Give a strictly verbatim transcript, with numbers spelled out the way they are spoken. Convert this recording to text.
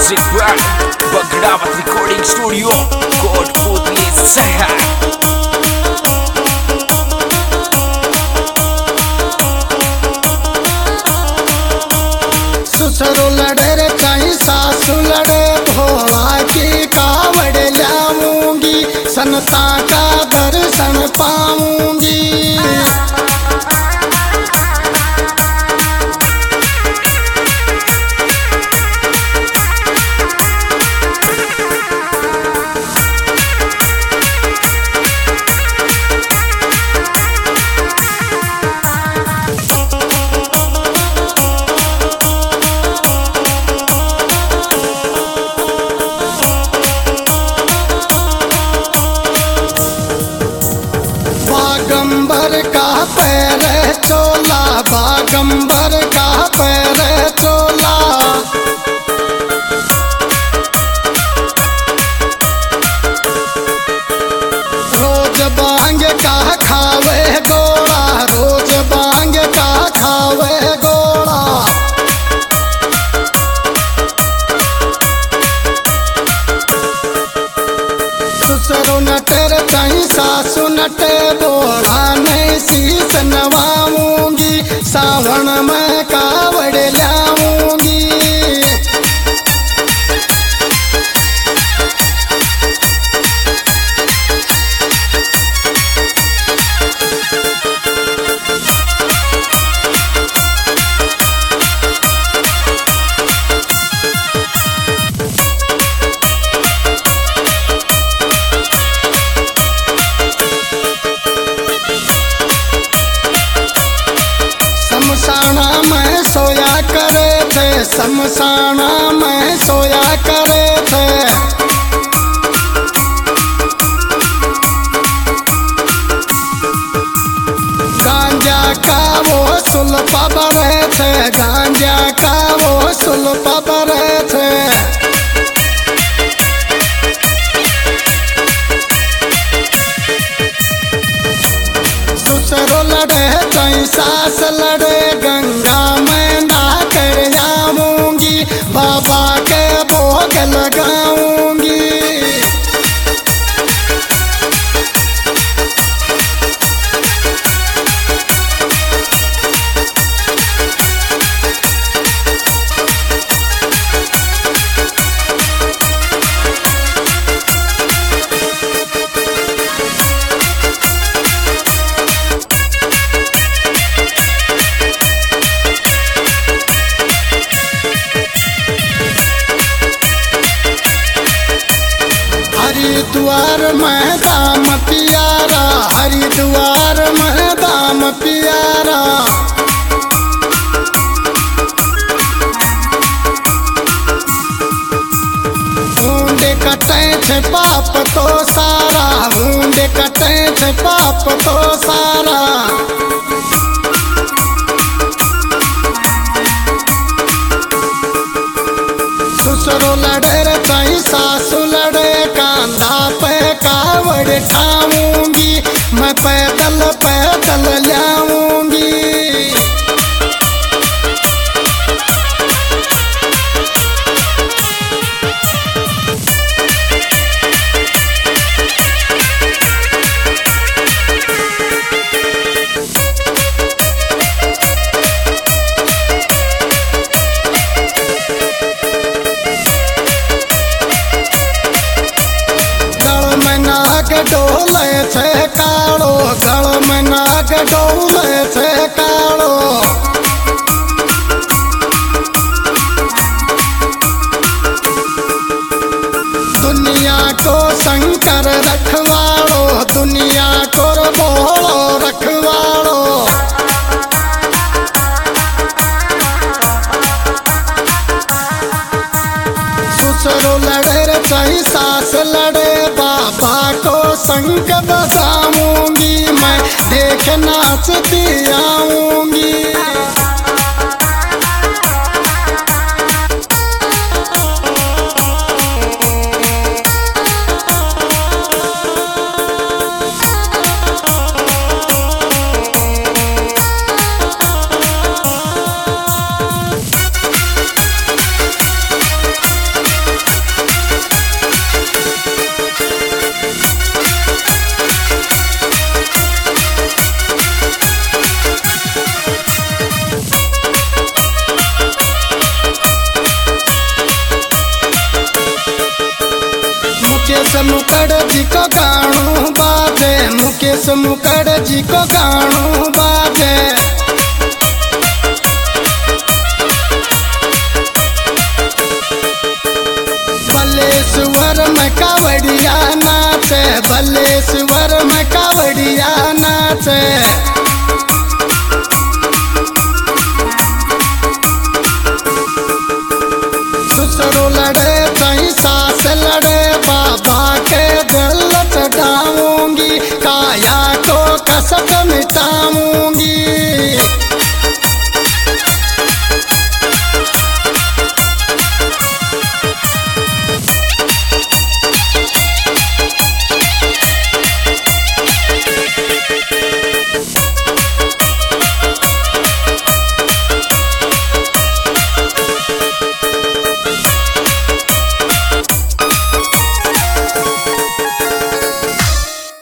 Music by Bagrawat Recording Studio, Kotputli, Sahar. ससुर लड़े रे चाहे सासु लड़े, भोला की कावड़ लाऊंगी, संता का दर्शन पाऊंगी। बागंबर का पैर चोला, बागंबर का पैर चोला, रोज बांग का खावे गोड़ा, रोज बांग का खावे गोड़ा। ससुर नटे रे चाहे सासु नटे, बोला नहीं शीस नवाऊंगी, सावन में कावड़ लाऊंगी। शमशाना में सोया करे थे, शमशाना में सोया करे थे। गांजा का वो सुल्फा बरे थे, गांजा का वो सुल्फा बरे थे। ससुर लड़े चाहे सास लड़े, गंगा में ना कर जाऊंगी, बाबा के भोग लगाऊंगी। हरिद्वार में दाम प्यारा, हरिद्वार में दाम प्यारा। ऊंड कटे छे पाप तो सारा, ऊंड कटे छे पाप तो सारा। ससुर लड़े रे चाहे सासु लड़े, कांधा पे कावड़ ठाऊंगी, मैं पैदल पैदल लाऊंगी। डोले छे कालो, गल में नाग डोले छे कालो। दुनिया को शंकर रखवालो, दुनिया को बोलो रखवालो। ससुर लड़े रे चाहे सास लड़े, बाबा को संग बजाऊंगी, मैं देख नाचती आऊंगी। मुखर्जी को गाणु बाजे, मुकेश मुखर्जी को गाणु बाजे। बलेश्वर में कावड़िया ना